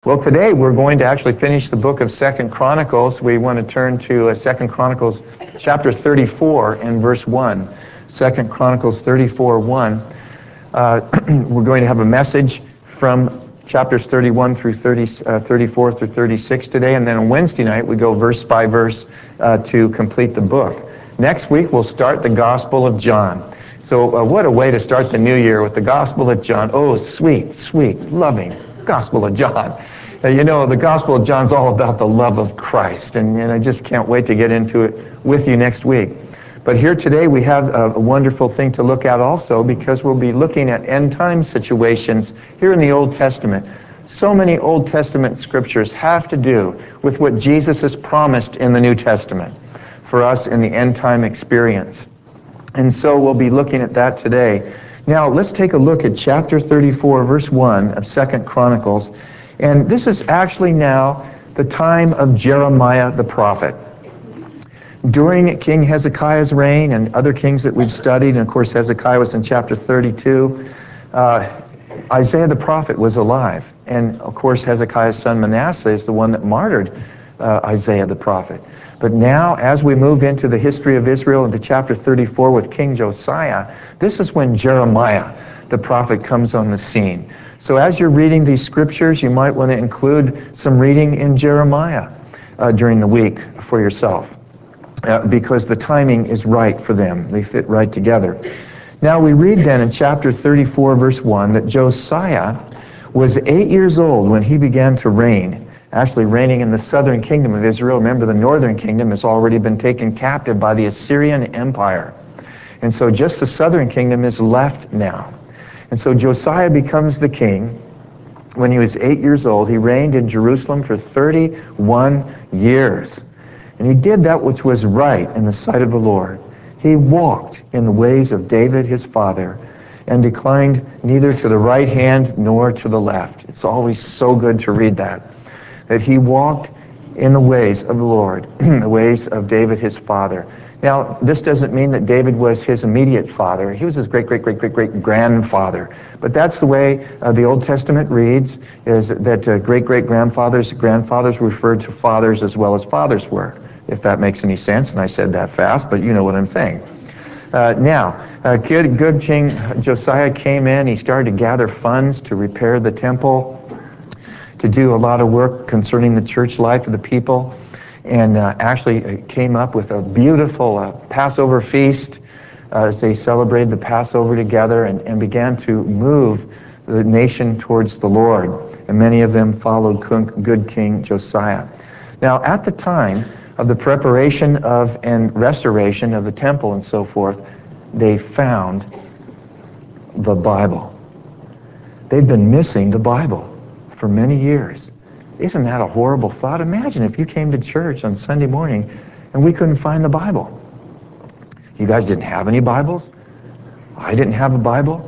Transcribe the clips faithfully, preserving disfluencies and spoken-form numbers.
Well, today we're going to actually finish the book of Second Chronicles. We want to turn to uh, Second Chronicles chapter thirty-four and verse one. Second Chronicles thirty-four, one. Uh, we're going to have a message from chapters thirty-one through thirty, uh, thirty-four through thirty-six today, and then on Wednesday night we go verse by verse uh, to complete the book. Next week we'll start the Gospel of John. So uh, what a way to start the new year with the Gospel of John. Oh, sweet, sweet, loving Gospel of John. Uh, you know, the Gospel of John's all about the love of Christ, and, and I just can't wait to get into it with you next week. But here today we have a, a wonderful thing to look at also, because we'll be looking at end-time situations here in the Old Testament. So many Old Testament scriptures have to do with what Jesus has promised in the New Testament for us in the end-time experience. And so we'll be looking at that today. Now, let's take a look at chapter thirty-four, verse one of Second Chronicles. And this is actually now the time of Jeremiah the prophet. During King Hezekiah's reign and other kings that we've studied, and of course Hezekiah was in chapter thirty-two, uh, Isaiah the prophet was alive. And of course Hezekiah's son Manasseh is the one that martyred uh, Isaiah the prophet. But now, as we move into the history of Israel, into chapter thirty-four with King Josiah, this is when Jeremiah the prophet comes on the scene. So as you're reading these scriptures, you might want to include some reading in Jeremiah uh, during the week for yourself, uh, because the timing is right for them. They fit right together. Now we read then in chapter thirty-four, verse one, that Josiah was eight years old when he began to reign. Actually reigning in the southern kingdom of Israel. Remember, the northern kingdom has already been taken captive by the Assyrian Empire. And so just the southern kingdom is left now. And so Josiah becomes the king. When he was eight years old, he reigned in Jerusalem for thirty-one years. And he did that which was right in the sight of the Lord. He walked in the ways of David his father, and declined neither to the right hand nor to the left. It's always so good to read that. That he walked in the ways of the Lord, the ways of David his father. Now, this doesn't mean that David was his immediate father. He was his great-great-great-great-great-grandfather. But that's the way uh, the Old Testament reads, is that uh, great-great-grandfathers, grandfathers referred to fathers as well as fathers were, if that makes any sense. And I said that fast, but you know what I'm saying. Uh, now, uh, good, good King Josiah came in. He started to gather funds to repair the temple, to do a lot of work concerning the church life of the people, and uh, actually came up with a beautiful uh, Passover feast uh, as they celebrated the Passover together, and, and began to move the nation towards the Lord. And many of them followed good King Josiah. Now, at the time of the preparation of and restoration of the temple and so forth, they found the Bible. They'd been missing the Bible for many years. Isn't that a horrible thought? Imagine if you came to church on Sunday morning and we couldn't find the Bible. You guys didn't have any Bibles? I didn't have a Bible.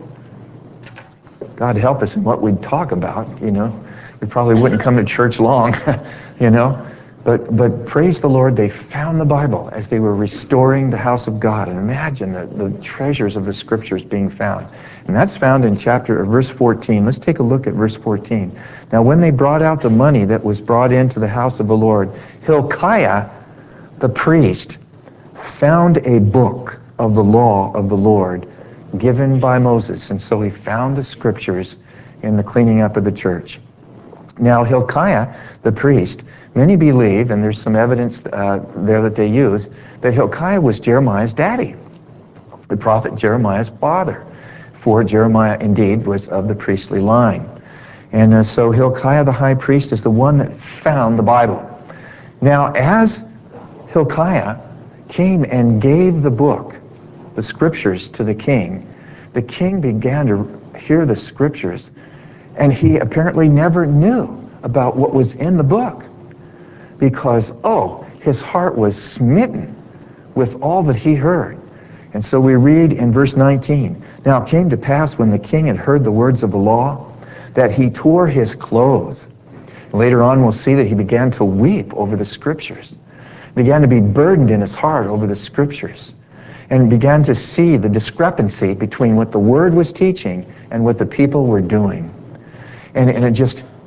God help us in what we'd talk about, you know. We probably wouldn't come to church long, you know. But but praise the Lord, they found the Bible as they were restoring the house of God. And imagine the, the treasures of the scriptures being found. And that's found in chapter or verse fourteen. Let's take a look at verse fourteen. Now when they brought out the money that was brought into the house of the Lord, Hilkiah the priest found a book of the law of the Lord given by Moses. And so he found the scriptures in the cleaning up of the church. Now Hilkiah the priest, many believe, and there's some evidence uh, there that they use, that Hilkiah was Jeremiah's daddy, the prophet Jeremiah's father. For Jeremiah indeed was of the priestly line. And uh, so Hilkiah the high priest is the one that found the Bible. Now as Hilkiah came and gave the book, the scriptures, to the king, the king began to hear the scriptures, and he apparently never knew about what was in the book, because, oh, his heart was smitten with all that he heard. And so we read in verse nineteen, now it came to pass when the king had heard the words of the law, that he tore his clothes. Later on we'll see that he began to weep over the scriptures, began to be burdened in his heart over the scriptures, and began to see the discrepancy between what the word was teaching and what the people were doing. And, and it just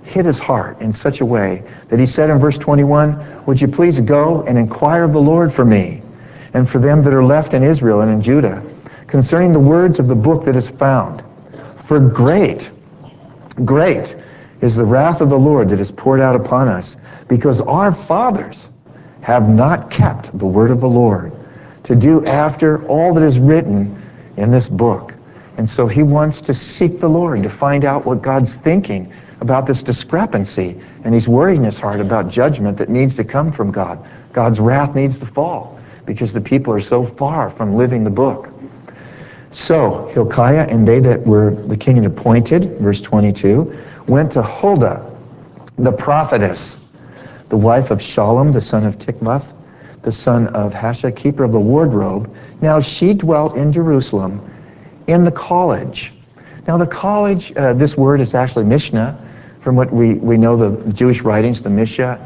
hit his heart in such a way that he said in verse twenty-one, would you please go and inquire of the Lord for me and for them that are left in Israel and in Judah concerning the words of the book that is found. For great, great is the wrath of the Lord that is poured out upon us, because our fathers have not kept the word of the Lord to do after all that is written in this book. And so he wants to seek the Lord to find out what God's thinking about this discrepancy, and he's worried in his heart about judgment that needs to come from God. God's wrath needs to fall because the people are so far from living the book. So Hilkiah and they that were the king had appointed, verse twenty-two, went to Huldah, the prophetess, the wife of Shallum, the son of Tikvath, the son of Hasha, keeper of the wardrobe. Now she dwelt in Jerusalem in the college. Now the college, uh, this word is actually Mishnah. From what we, we know, the Jewish writings, the Mishnah,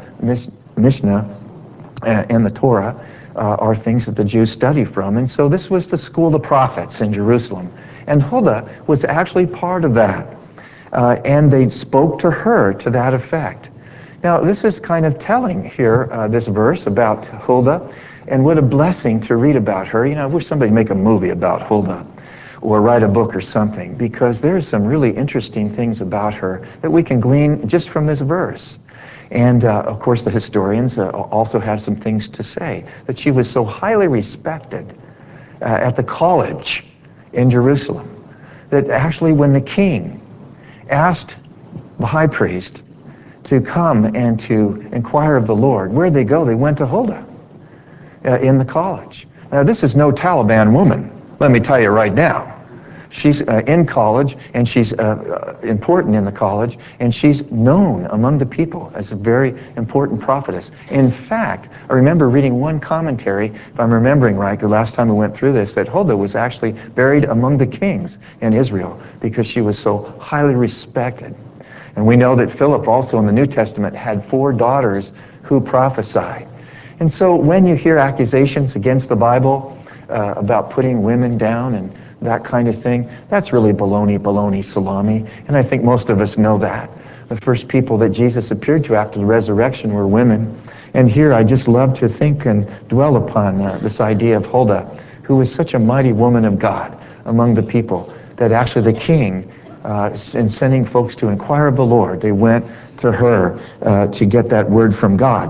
Mishnah uh, and the Torah uh, are things that the Jews study from. And so this was the school of the prophets in Jerusalem. And Huldah was actually part of that. Uh, and they spoke to her to that effect. Now, this is kind of telling here, uh, this verse about Huldah, and what a blessing to read about her. You know, I wish somebody would make a movie about Huldah or write a book or something, because there are some really interesting things about her that we can glean just from this verse. And, uh, of course, the historians uh, also have some things to say, that she was so highly respected uh, at the college in Jerusalem, that actually when the king asked the high priest to come and to inquire of the Lord, where'd they go? They went to Huldah uh, in the college. Now, this is no Taliban woman, let me tell you right now. She's uh, in college, and she's uh, uh, important in the college, and she's known among the people as a very important prophetess. In fact, I remember reading one commentary, if I'm remembering right, the last time we went through this, that Huldah was actually buried among the kings in Israel because she was so highly respected. And we know that Philip also in the New Testament had four daughters who prophesied. And so when you hear accusations against the Bible uh, about putting women down and that kind of thing, that's really baloney, baloney, salami. And I think most of us know that. The first people that Jesus appeared to after the resurrection were women. And here I just love to think and dwell upon uh, this idea of Huldah, who was such a mighty woman of God among the people, that actually the king, Uh, in sending folks to inquire of the Lord, they went to her uh, to get that word from God.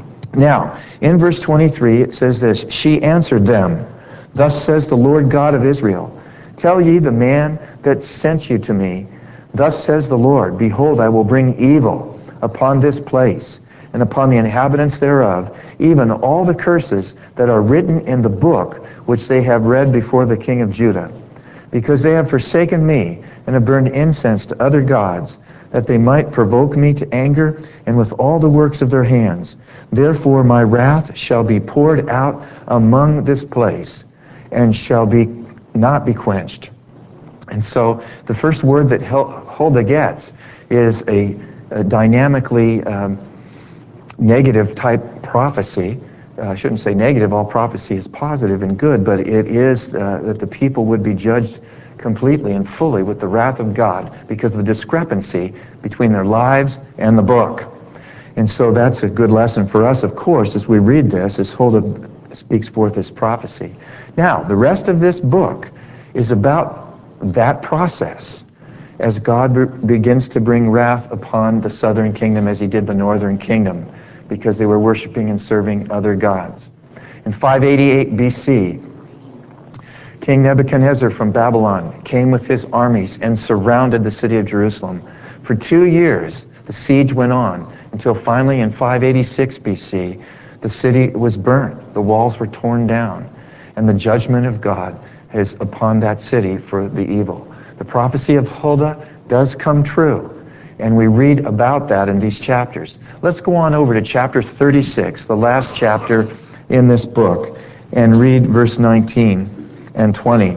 Now, in verse twenty-three, it says this, she answered them, thus says the Lord God of Israel, tell ye the man that sent you to me, thus says the Lord, behold, I will bring evil upon this place and upon the inhabitants thereof, even all the curses that are written in the book which they have read before the king of Judah, because they have forsaken me and have burned incense to other gods, that they might provoke me to anger, and with all the works of their hands. Therefore my wrath shall be poured out among this place, and shall be not be quenched. And so the first word that Huldah gets is a, a dynamically um, negative type prophecy. Uh, I shouldn't say negative, all prophecy is positive and good, but it is uh, that the people would be judged completely and fully with the wrath of God because of the discrepancy between their lives and the book. And so that's a good lesson for us, of course, as we read this, as Huldah speaks forth this prophecy. Now, the rest of this book is about that process as God be- begins to bring wrath upon the southern kingdom as he did the northern kingdom, because they were worshiping and serving other gods. In five eighty-eight B C, King Nebuchadnezzar from Babylon came with his armies and surrounded the city of Jerusalem. For two years, the siege went on until finally in five eighty-six B C, the city was burnt, the walls were torn down, and the judgment of God is upon that city for the evil. The prophecy of Huldah does come true, and we read about that in these chapters. Let's go on over to chapter thirty-six, the last chapter in this book, and read verse nineteen and twenty.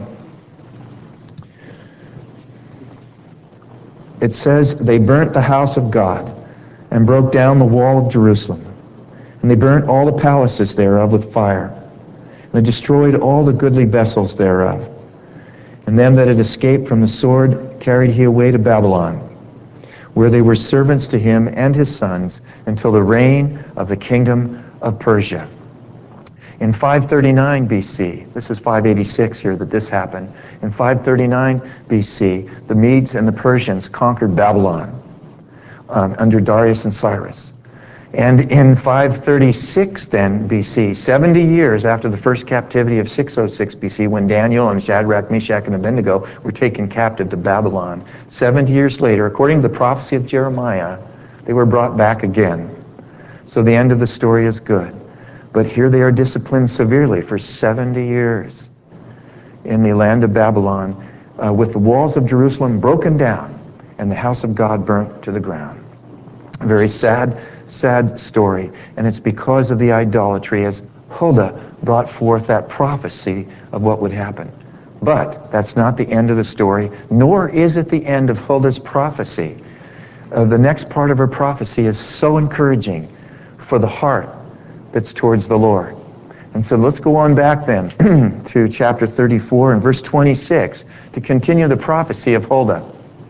It says, they burnt the house of God and broke down the wall of Jerusalem, and they burnt all the palaces thereof with fire, and they destroyed all the goodly vessels thereof, and them that had escaped from the sword carried he away to Babylon. where they were servants to him and his sons until the reign of the kingdom of Persia. In five thirty-nine B C, this is five eighty-six here that this happened, in five thirty-nine B C, the Medes and the Persians conquered Babylon um, under Darius and Cyrus. And in five thirty-six then B C, seventy years after the first captivity of six oh six B C, when Daniel and Shadrach, Meshach, and Abednego were taken captive to Babylon, seventy years later, according to the prophecy of Jeremiah, they were brought back again. So the end of the story is good. But here they are disciplined severely for seventy years in the land of Babylon, uh, with the walls of Jerusalem broken down and the house of God burnt to the ground. A very sad, sad story, and it's because of the idolatry, as Huldah brought forth that prophecy of what would happen. But that's not the end of the story, nor is it the end of Huldah's prophecy. Uh, the next part of her prophecy is so encouraging for the heart that's towards the Lord. And so let's go on back then to chapter thirty-four and verse twenty-six to continue the prophecy of Huldah.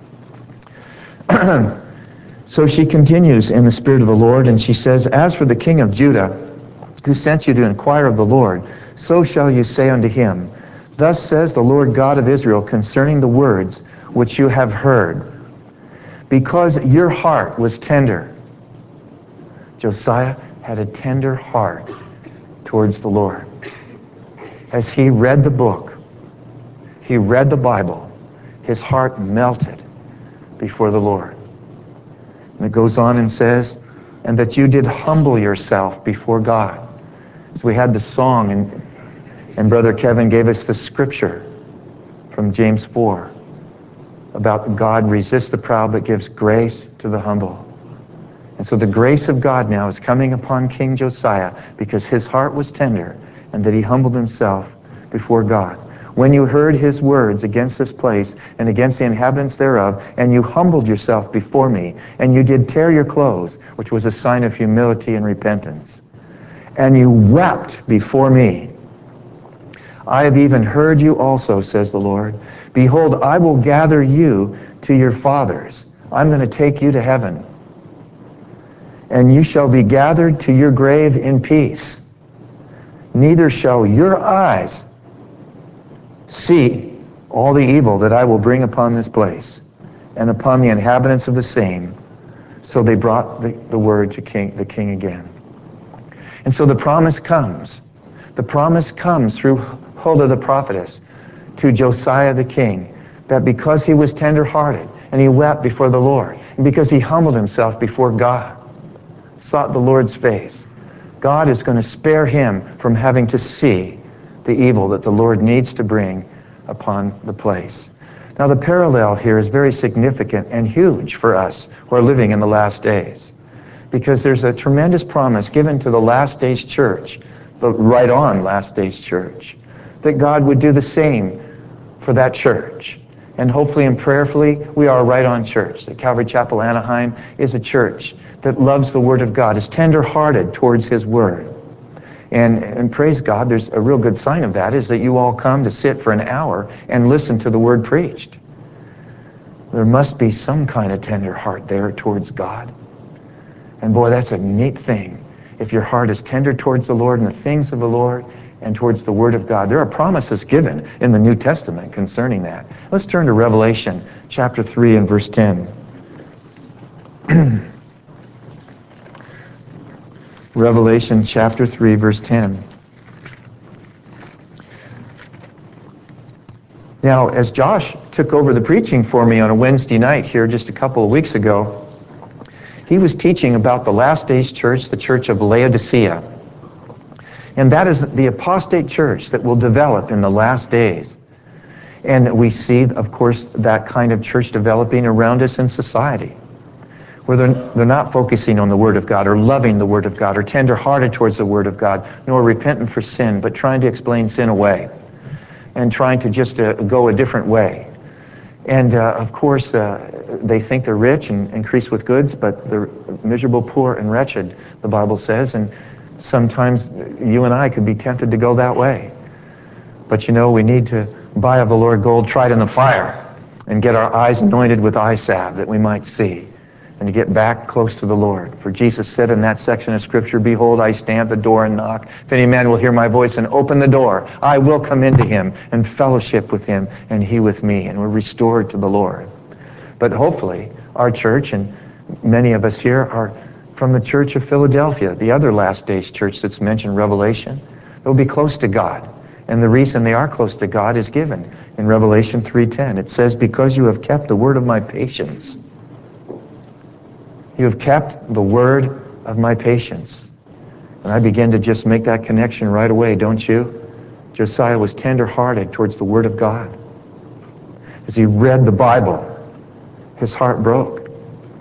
So she continues in the Spirit of the Lord, and she says, "As for the king of Judah, who sent you to inquire of the Lord, so shall you say unto him, Thus says the Lord God of Israel concerning the words which you have heard. Because your heart was tender." Josiah had a tender heart towards the Lord. As he read the book, he read the Bible, his heart melted before the Lord. And it goes on and says, "And that you did humble yourself before God." So we had the song, and, and Brother Kevin gave us the scripture from James four about God resists the proud but gives grace to the humble. And so the grace of God now is coming upon King Josiah because his heart was tender and that he humbled himself before God. When you heard his words against this place and against the inhabitants thereof, and you humbled yourself before me, and you did tear your clothes, which was a sign of humility and repentance, and you wept before me, I have even heard you also, says the Lord. Behold, I will gather you to your fathers. I'm going to take you to heaven. And you shall be gathered to your grave in peace. Neither shall your eyes see all the evil that I will bring upon this place and upon the inhabitants of the same. So they brought the, the word to king, the king again. And so the promise comes. The promise comes through Huldah the prophetess to Josiah the king, that because he was tender-hearted and he wept before the Lord, and because he humbled himself before God, sought the Lord's face, God is going to spare him from having to see the evil that the Lord needs to bring upon the place. Now the parallel here is very significant and huge for us who are living in the last days, because there's a tremendous promise given to the last days church, the right on last days church, that God would do the same for that church. And hopefully and prayerfully, we are right on church. The Calvary Chapel Anaheim is a church that loves the Word of God, is tender-hearted towards His Word. And, and praise God, there's a real good sign of that, is that you all come to sit for an hour and listen to the Word preached. There must be some kind of tender heart there towards God. And boy, that's a neat thing. If your heart is tender towards the Lord and the things of the Lord and towards the Word of God. There are promises given in the New Testament concerning that. Let's turn to Revelation chapter three and verse ten. Revelation chapter three, verse ten. Now, as Josh took over the preaching for me on a Wednesday night here just a couple of weeks ago, he was teaching about the last days church, the church of Laodicea. And that is the apostate church that will develop in the last days. And we see, of course, that kind of church developing around us in society, where they're, they're not focusing on the Word of God or loving the Word of God or tender-hearted towards the Word of God, nor repentant for sin, but trying to explain sin away and trying to just uh, go a different way. And uh, of course, uh, they think they're rich and increase with goods, but they're miserable, poor, and wretched, the Bible says. And sometimes you and I could be tempted to go that way. But you know, we need to buy of the Lord gold tried in the fire and get our eyes anointed with eye salve that we might see. and to get back close to the Lord. For Jesus said in that section of Scripture, "Behold, I stand at the door and knock. If any man will hear my voice and open the door, I will come into him and fellowship with him and he with me." And we're restored to the Lord. But hopefully, our church, and many of us here are from the Church of Philadelphia, the other last days church that's mentioned in Revelation. They'll be close to God. And the reason they are close to God is given in Revelation three ten. It says, "Because you have kept the word of my patience." You have kept the word of my patience. And I begin to just make that connection right away, don't you? Josiah was tender-hearted towards the word of God. As he read the Bible, his heart broke.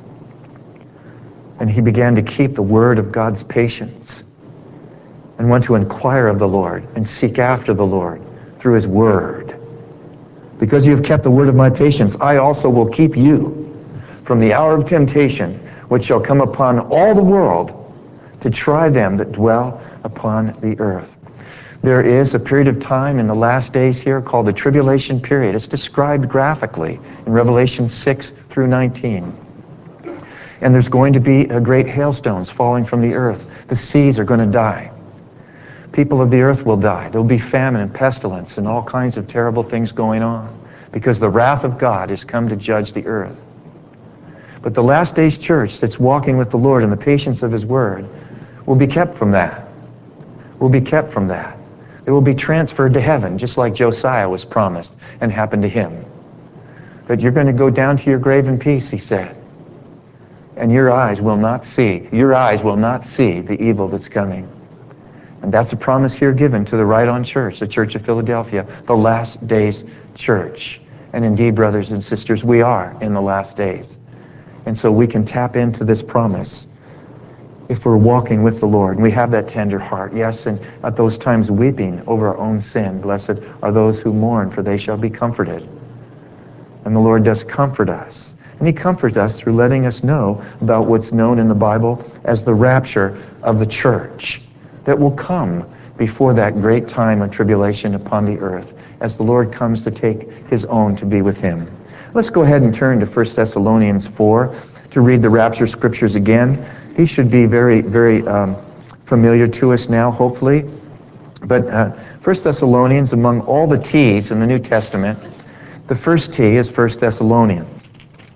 And he began to keep the word of God's patience and want to inquire of the Lord and seek after the Lord through his word. "Because you have kept the word of my patience, I also will keep you from the hour of temptation, which shall come upon all the world to try them that dwell upon the earth." There is a period of time in the last days here called the tribulation period. It's described graphically in Revelation six through nineteen. And there's going to be a great hailstones falling from the earth. The seas are going to die. People of the earth will die. There will be famine and pestilence and all kinds of terrible things going on because the wrath of God has come to judge the earth. But the last days church that's walking with the Lord in the patience of his word will be kept from that. Will be kept from that. They will be transferred to heaven, just like Josiah was promised and happened to him. That you're going to go down to your grave in peace, he said. And your eyes will not see, your eyes will not see the evil that's coming. And that's a promise here given to the Right On Church, the Church of Philadelphia, the last days church. And indeed, brothers and sisters, we are in the last days. And so we can tap into this promise if we're walking with the Lord. And we have that tender heart, yes, and at those times weeping over our own sin. Blessed are those who mourn, for they shall be comforted. And the Lord does comfort us. And he comforts us through letting us know about what's known in the Bible as the rapture of the church that will come before that great time of tribulation upon the earth as the Lord comes to take his own to be with him. Let's go ahead and turn to First Thessalonians four to read the rapture scriptures again. These should be very, very um, familiar to us now, hopefully. But uh, First Thessalonians, among all the T's in the New Testament, the first T is First Thessalonians.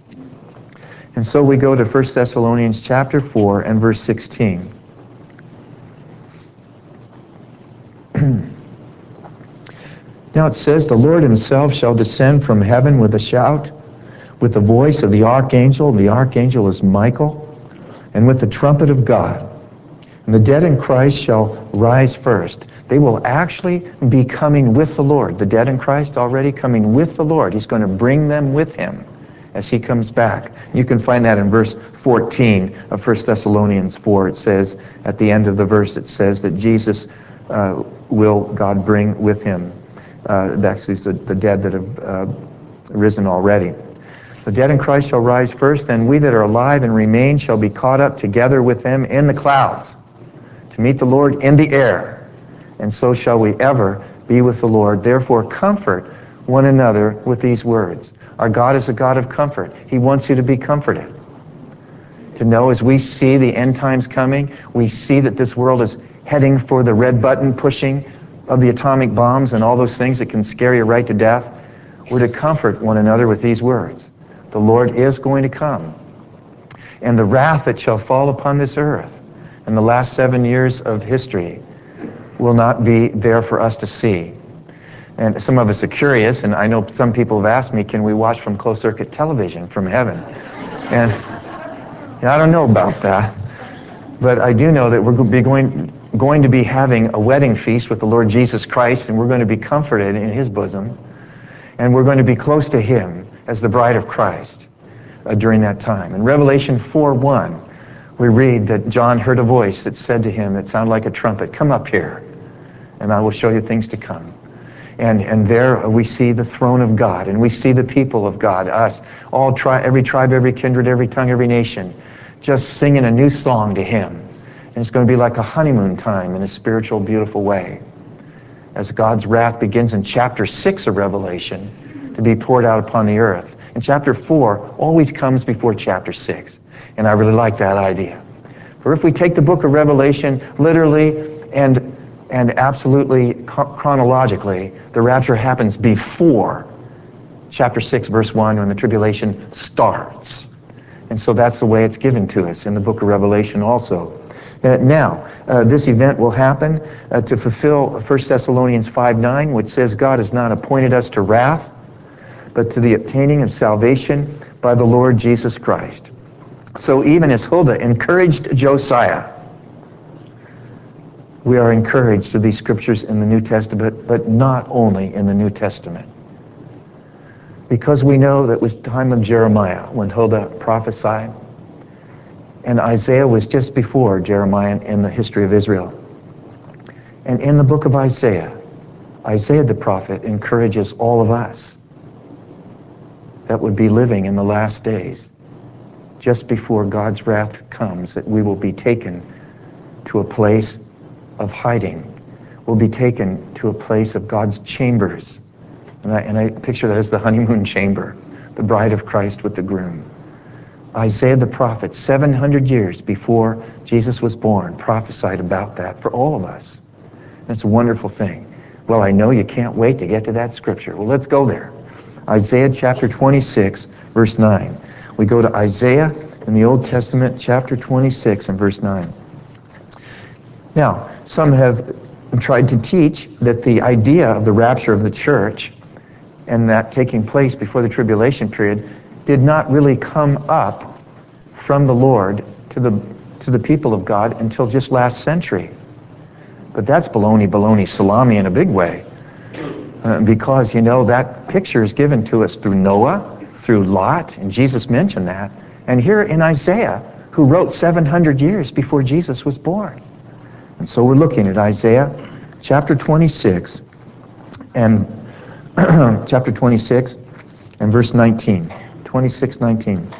And so we go to First Thessalonians chapter four and verse sixteen. Now it says, "The Lord himself shall descend from heaven with a shout, with the voice of the archangel," the archangel is Michael, "and with the trumpet of God. And the dead in Christ shall rise first." They will actually be coming with the Lord. The dead in Christ already coming with the Lord. He's going to bring them with him as he comes back. You can find that in verse fourteen of First Thessalonians four. It says, at the end of the verse, it says that Jesus uh, will God bring with him. Uh, that's the, the dead that have uh, risen already. "The dead in Christ shall rise first, and we that are alive and remain shall be caught up together with them in the clouds to meet the Lord in the air. And so shall we ever be with the Lord. Therefore comfort one another with these words." Our God is a God of comfort. He wants you to be comforted. To know as we see the end times coming, we see that this world is heading for the red button pushing of the atomic bombs and all those things that can scare you right to death. We're to comfort one another with these words. The Lord is going to come. And the wrath that shall fall upon this earth in the last seven years of history will not be there for us to see. And some of us are curious, and I know some people have asked me, can we watch from closed-circuit television from heaven? And I don't know about that, but I do know that we're going, going to be having a wedding feast with the Lord Jesus Christ, and we're going to be comforted in his bosom, and we're going to be close to him as the bride of Christ uh, during that time. In Revelation four one, we read that John heard a voice that said to him, it sounded like a trumpet, "Come up here, and I will show you things to come." And, and there we see the throne of God, and we see the people of God, us, all tri- every tribe, every kindred, every tongue, every nation, just singing a new song to him. And it's going to be like a honeymoon time in a spiritual, beautiful way, as God's wrath begins in chapter six of Revelation to be poured out upon the earth. And chapter four always comes before chapter six. And I really like that idea. For if we take the book of Revelation literally and, and absolutely chronologically, the rapture happens before chapter six, verse one, when the tribulation starts. And so that's the way it's given to us in the book of Revelation also. Uh, now, uh, this event will happen uh, to fulfill First Thessalonians five nine, which says God has not appointed us to wrath, but to the obtaining of salvation by the Lord Jesus Christ. So even as Huldah encouraged Josiah, we are encouraged through these scriptures in the New Testament, but not only in the New Testament. Because we know that it was the time of Jeremiah when Huldah prophesied, and Isaiah was just before Jeremiah in the history of Israel. And in the book of Isaiah, Isaiah the prophet encourages all of us that would be living in the last days, just before God's wrath comes, that we will be taken to a place of hiding. We'll be taken to a place of God's chambers. And I, and I picture that as the honeymoon chamber, the bride of Christ with the groom. Isaiah the prophet, seven hundred years before Jesus was born, prophesied about that for all of us. And it's a wonderful thing. Well, I know you can't wait to get to that scripture. Well, let's go there. Isaiah chapter twenty-six, verse nine. We go to Isaiah in the Old Testament, chapter twenty-six and verse nine. Now, some have tried to teach that the idea of the rapture of the church and that taking place before the tribulation period did not really come up from the Lord to the to the people of God until just last century. But that's baloney, baloney, salami in a big way. Uh, because, you know, that picture is given to us through Noah, through Lot, and Jesus mentioned that. And here in Isaiah, who wrote seven hundred years before Jesus was born. And so we're looking at Isaiah chapter twenty-six and chapter twenty-six and verse nineteen. twenty-six nineteen.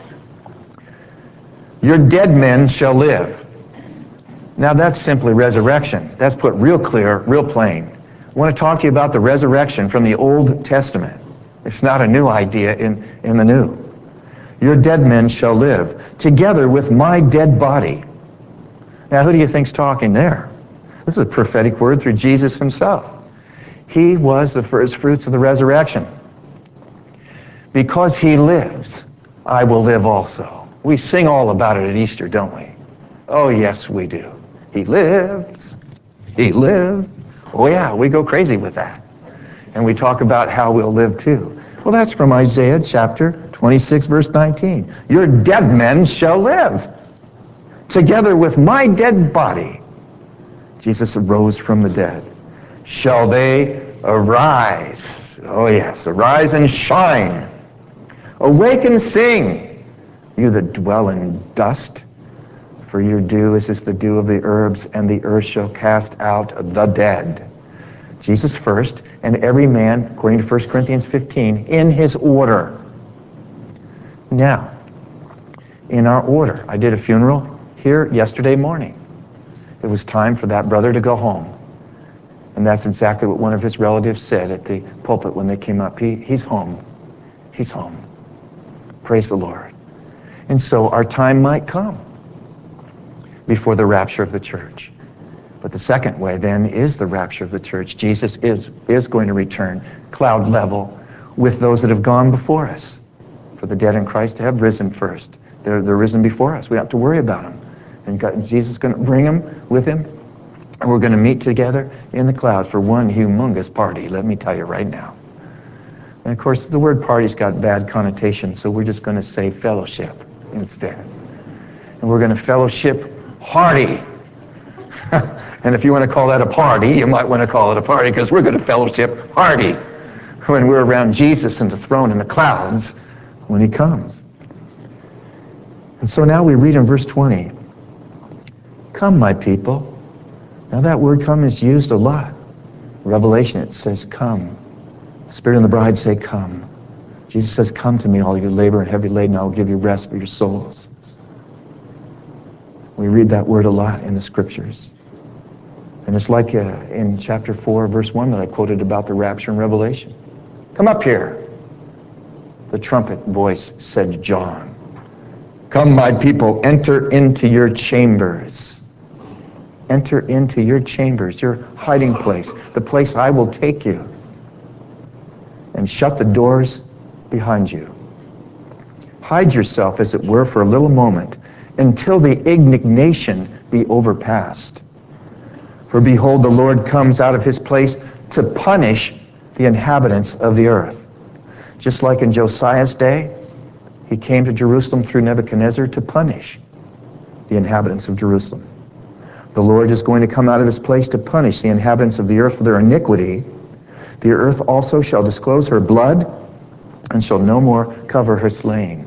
Your dead men shall live. Now that's simply resurrection. That's put real clear, real plain. I want to talk to you about the resurrection from the Old Testament. It's not a new idea in, in the New. Your dead men shall live, together with my dead body. Now who do you think's talking there? This is a prophetic word through Jesus himself. He was the first fruits of the resurrection. Because he lives, I will live also. We sing all about it at Easter, don't we? Oh, yes, we do. He lives. He lives. Oh, yeah, we go crazy with that. And we talk about how we'll live too. Well, that's from Isaiah chapter twenty-six, verse nineteen. Your dead men shall live, together with my dead body. Jesus arose from the dead. Shall they arise? Oh, yes, arise and shine. Awake and sing, you that dwell in dust. For your dew is as the dew of the herbs, and the earth shall cast out the dead. Jesus first, and every man, according to First Corinthians fifteen, in his order. Now, in our order, I did a funeral here yesterday morning. It was time for that brother to go home. And that's exactly what one of his relatives said at the pulpit when they came up. He, he's home. He's home. Praise the Lord. And so our time might come before the rapture of the church. But the second way then is the rapture of the church. Jesus is, is going to return cloud level with those that have gone before us. For the dead in Christ have risen first. They're, they're risen before us. We don't have to worry about them. And God, Jesus is going to bring them with him. And we're going to meet together in the clouds for one humongous party, let me tell you right now. And of course, the word party's got bad connotations, so we're just going to say fellowship instead. And we're going to fellowship hearty. And if you want to call that a party, you might want to call it a party, because we're going to fellowship hearty when we're around Jesus and the throne in the clouds when he comes. And so now we read in verse twenty, come, my people. Now that word come is used a lot. Revelation, it says come. The Spirit and the bride say come. Jesus says, come to me, all you labor and heavy laden, I will give you rest for your souls. We read that word a lot in the scriptures. And it's like uh, in chapter four, verse one that I quoted about the rapture in Revelation. Come up here. The trumpet voice said to John. Come, my people, enter into your chambers. Enter into your chambers, your hiding place, the place I will take you. And shut the doors behind you. Hide yourself, as it were, for a little moment, until the indignation be overpast. For behold, the Lord comes out of his place to punish the inhabitants of the earth. Just like in Josiah's day, he came to Jerusalem through Nebuchadnezzar to punish the inhabitants of Jerusalem. The Lord is going to come out of his place to punish the inhabitants of the earth for their iniquity. The earth also shall disclose her blood, and shall no more cover her slain.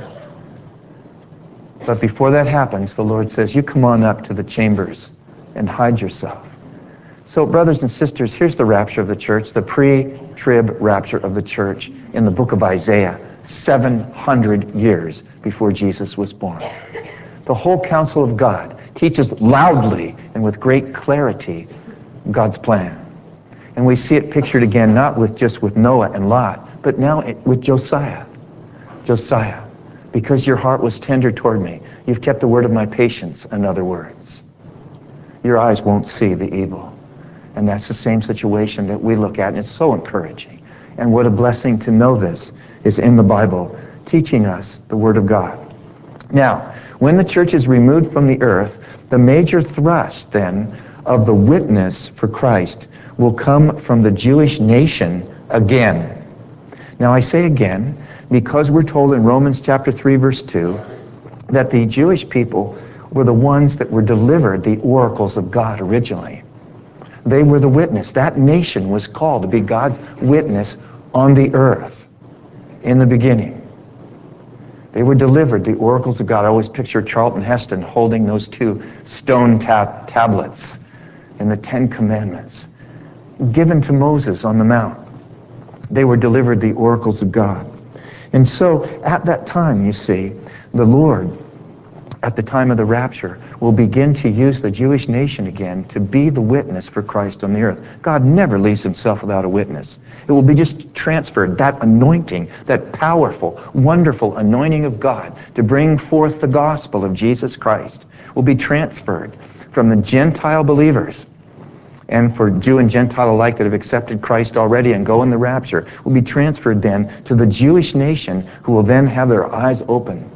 But before that happens, the Lord says, you come on up to the chambers and hide yourself. So, brothers and sisters, here's the rapture of the church, the pre-trib rapture of the church in the book of Isaiah, seven hundred years before Jesus was born. The whole counsel of God teaches loudly and with great clarity God's plan. And we see it pictured again, not with just with Noah and Lot, but now with Josiah. Josiah, because your heart was tender toward me, you've kept the word of my patience, in other words. Your eyes won't see the evil. And that's the same situation that we look at, and it's so encouraging. And what a blessing to know this is in the Bible, teaching us the Word of God. Now, when the church is removed from the earth, the major thrust, then, of the witness for Christ will come from the Jewish nation again. Now, I say again, because we're told in Romans chapter three, verse two, that the Jewish people were the ones that were delivered the oracles of God originally. They were the witness. That nation was called to be God's witness on the earth in the beginning. They were delivered the oracles of God. I always picture Charlton Heston holding those two stone tab- tablets in the Ten Commandments, given to Moses on the Mount. They were delivered the oracles of God. And so at that time, you see, the Lord, at the time of the rapture, will begin to use the Jewish nation again to be the witness for Christ on the earth. God never leaves himself without a witness. It will be just transferred, that anointing, that powerful, wonderful anointing of God to bring forth the gospel of Jesus Christ will be transferred from the Gentile believers, and for Jew and Gentile alike that have accepted Christ already and go in the rapture, will be transferred then to the Jewish nation, who will then have their eyes open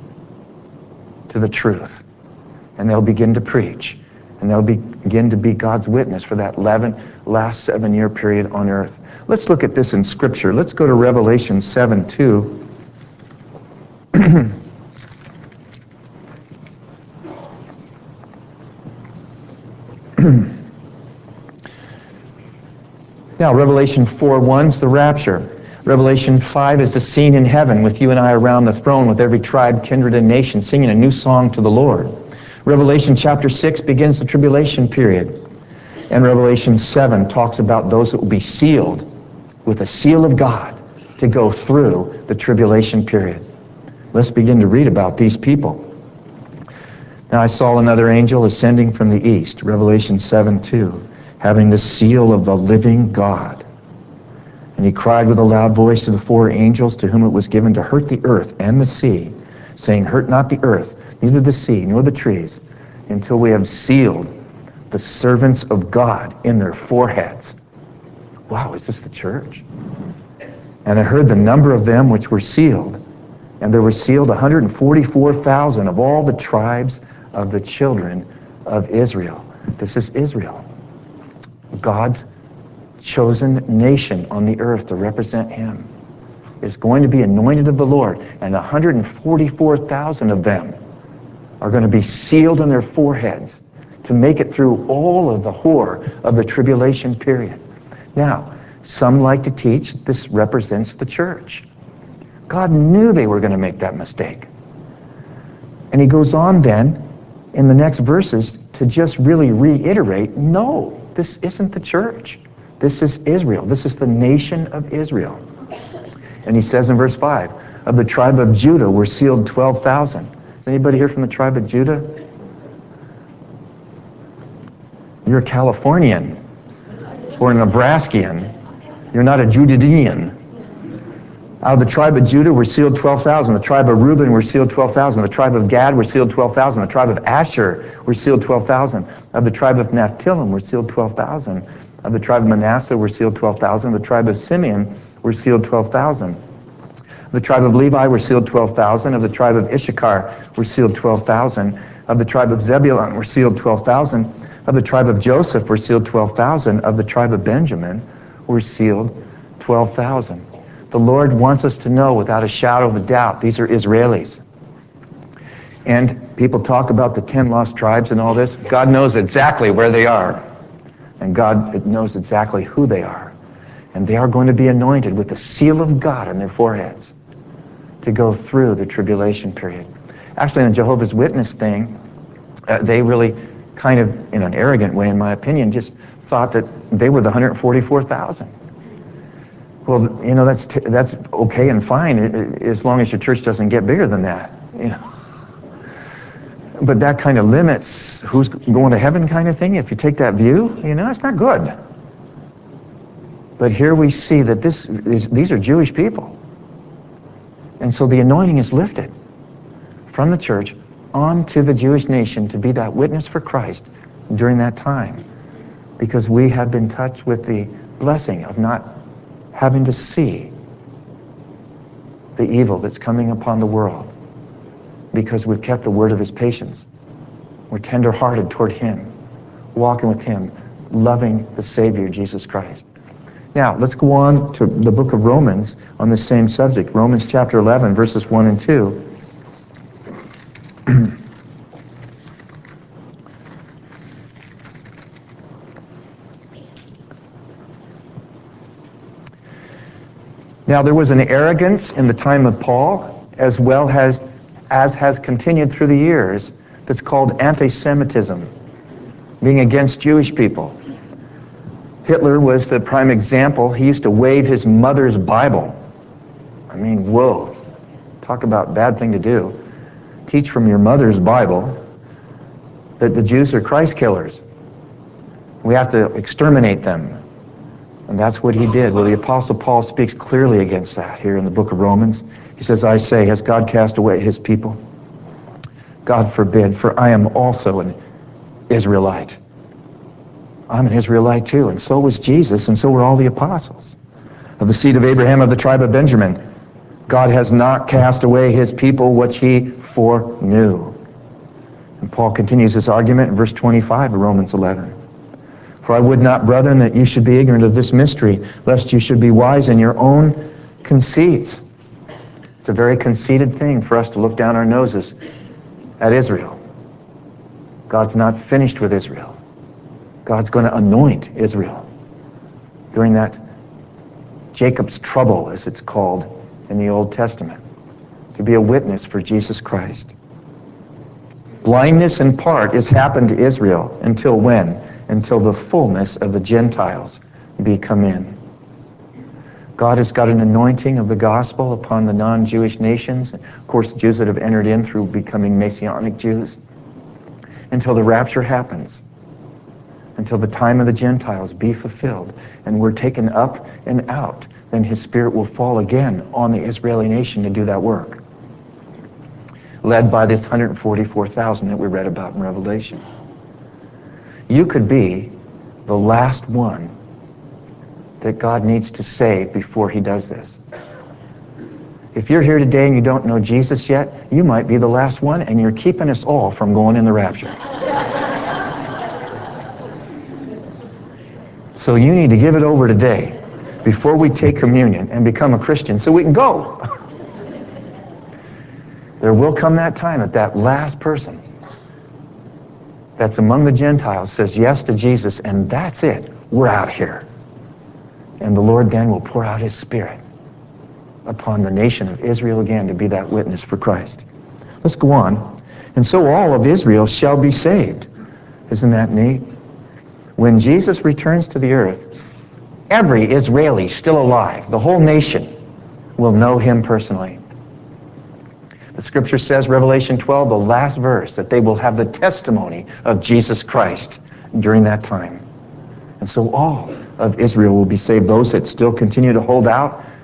to the truth. And they'll begin to preach. And they'll be, begin to be God's witness for that eleven, last seven-year period on earth. Let's look at this in Scripture. Let's go to Revelation seven two. Now, Revelation four one is the rapture. Revelation five is the scene in heaven with you and I around the throne with every tribe, kindred, and nation singing a new song to the Lord. Revelation chapter six begins the tribulation period. And Revelation seven talks about those that will be sealed with a seal of God to go through the tribulation period. Let's begin to read about these people. Now I saw another angel ascending from the east, Revelation seven two, having the seal of the living God. And he cried with a loud voice to the four angels to whom it was given to hurt the earth and the sea, saying, hurt not the earth, neither the sea, nor the trees, until we have sealed the servants of God in their foreheads. Wow, is this the church? And I heard the number of them which were sealed, and there were sealed one hundred forty-four thousand of all the tribes of the children of Israel. This is Israel, God's chosen nation on the earth to represent him. Is going to be anointed of the Lord, and one hundred forty-four thousand of them are going to be sealed in their foreheads to make it through all of the horror of the tribulation period. Now, some like to teach this represents the church. God knew they were going to make that mistake. And he goes on then in the next verses to just really reiterate, no, this isn't the church. This is Israel. This is the nation of Israel. And he says in verse five, of the tribe of Judah were sealed twelve thousand. Is anybody here from the tribe of Judah? You're a Californian or a Nebraskian. You're not a Judean. Out of the tribe of Judah were sealed twelve thousand. The tribe of Reuben were sealed twelve thousand. The tribe of Gad were sealed twelve thousand. The tribe of Asher were sealed twelve thousand. Of the tribe of Naphtali were sealed twelve thousand. Of the tribe of Manasseh were sealed twelve thousand. The tribe of Simeon were sealed twelve thousand. Of the tribe of Levi were sealed twelve thousand. Of the tribe of Issachar were sealed twelve thousand. Of the tribe of Zebulun were sealed twelve thousand. Of the tribe of Joseph were sealed twelve thousand. Of the tribe of Benjamin were sealed twelve thousand. The Lord wants us to know without a shadow of a doubt, these are Israelis. And people talk about the ten lost tribes and all this. God knows exactly where they are. And God knows exactly who they are. And they are going to be anointed with the seal of God on their foreheads to go through the tribulation period. Actually, in the Jehovah's Witness thing, uh, they really kind of, in an arrogant way, in my opinion, just thought that they were the one hundred forty-four thousand. Well, you know, that's t that's okay and fine as long as your church doesn't get bigger than that, you know. But that kind of limits who's going to heaven kind of thing. If you take that view, you know, that's not good. But here we see that this is, these are Jewish people. And so the anointing is lifted from the church onto the Jewish nation to be that witness for Christ during that time. Because we have been touched with the blessing of not having to see the evil that's coming upon the world, because we've kept the word of his patience. We're tender-hearted toward him, walking with him, loving the Savior, Jesus Christ. Now, let's go on to the book of Romans on the same subject. Romans chapter eleven, verses one and two. Now, there was an arrogance in the time of Paul, as well as, as has continued through the years, that's called anti-Semitism, being against Jewish people. Hitler was the prime example. He used to wave his mother's Bible. I mean, whoa. Talk about bad thing to do. Teach from your mother's Bible that the Jews are Christ killers. We have to exterminate them. And that's what he did. Well, the Apostle Paul speaks clearly against that here in the book of Romans. He says, I say, has God cast away his people? God forbid, for I am also an Israelite. I'm an Israelite too, and so was Jesus, and so were all the apostles. Of the seed of Abraham, of the tribe of Benjamin, God has not cast away his people which he foreknew. And Paul continues his argument in verse twenty-five of Romans eleven. For I would not, brethren, that you should be ignorant of this mystery, lest you should be wise in your own conceits. It's a very conceited thing for us to look down our noses at Israel. God's not finished with Israel. God's going to anoint Israel during that Jacob's trouble, as it's called in the Old Testament, to be a witness for Jesus Christ. Blindness in part has happened to Israel until when? Until the fullness of the Gentiles be come in. God has got an anointing of the gospel upon the non-Jewish nations, of course the Jews that have entered in through becoming Messianic Jews, until the rapture happens, until the time of the Gentiles be fulfilled, and we're taken up and out. Then his Spirit will fall again on the Israeli nation to do that work, led by this one hundred forty-four thousand that we read about in Revelation. You could be the last one that God needs to save before he does this. If you're here today and you don't know Jesus yet, you might be the last one, and you're keeping us all from going in the rapture. So you need to give it over today before we take communion and become a Christian so we can go. There will come that time that that last person that's among the Gentiles says yes to Jesus, and that's it. We're out here. And the Lord then will pour out his Spirit upon the nation of Israel again to be that witness for Christ. Let's go on. And so all of Israel shall be saved. Isn't that neat? When Jesus returns to the earth, every Israeli still alive, the whole nation, will know him personally. The scripture says, Revelation twelve, the last verse, that they will have the testimony of Jesus Christ during that time. And so all of Israel will be saved. Those that still continue to hold out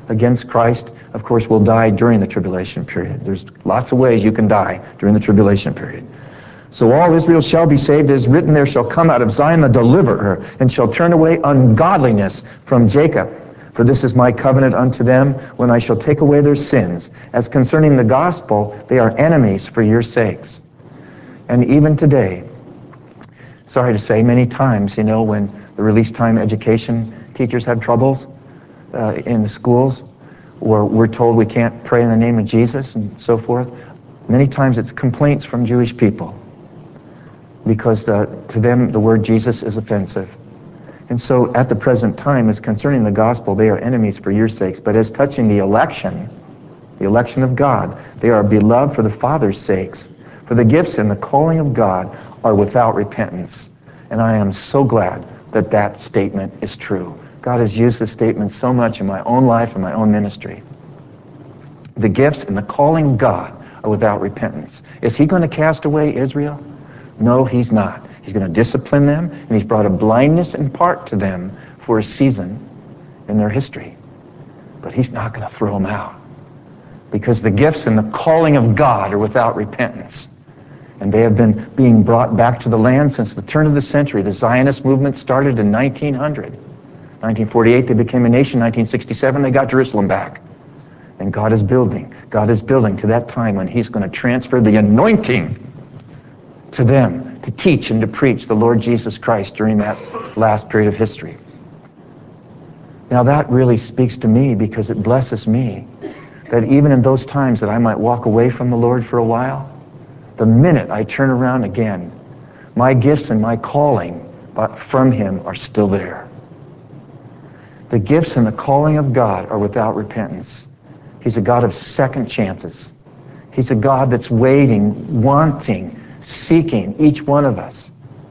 against Christ, of course, will die during the tribulation period. There's lots of ways you can die during the tribulation period. So all Israel shall be saved. It is written, there shall come out of Zion the deliverer, and shall turn away ungodliness from Jacob. For this is my covenant unto them, when I shall take away their sins. As concerning the gospel, they are enemies for your sakes. And even today, sorry to say, many times, you know, when the release time education teachers have troubles uh, in the schools, or we're told we can't pray in the name of Jesus and so forth, many times it's complaints from Jewish people, because the, to them the word Jesus is offensive. And so at the present time, as concerning the gospel, they are enemies for your sakes. But as touching the election, the election of God, they are beloved for the Father's sakes. For the gifts and the calling of God are without repentance. And I am so glad that that statement is true. God has used this statement so much in my own life and my own ministry. The gifts and the calling of God are without repentance. Is he going to cast away Israel? No, he's not. He's going to discipline them, and he's brought a blindness in part to them for a season in their history. But he's not going to throw them out, because the gifts and the calling of God are without repentance. And they have been being brought back to the land since the turn of the century. The Zionist movement started in nineteen hundred. nineteen forty-eight, they became a nation. nineteen sixty-seven, they got Jerusalem back. And God is building. God is building to that time when he's going to transfer the anointing to them to teach and to preach the Lord Jesus Christ during that last period of history. Now that really speaks to me, because it blesses me that even in those times that I might walk away from the Lord for a while, the minute I turn around again, my gifts and my calling from him are still there. The gifts and the calling of God are without repentance. He's a God of second chances. He's a God that's waiting, wanting, seeking each one of us